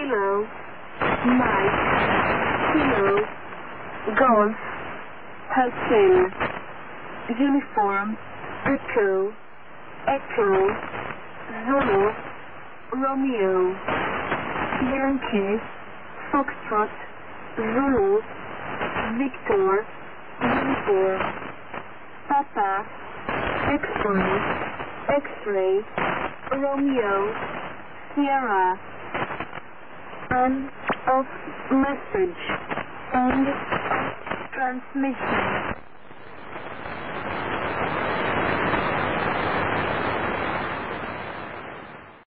Kilo, Mike, Kilo, Golf, Hotel, Uniform, Echo, Echo, Zulu, Romeo, Yankee, Foxtrot, Zulu, Victor, Uniform, Papa, X-ray, X-ray, Romeo, Sierra. End of message. End of transmission.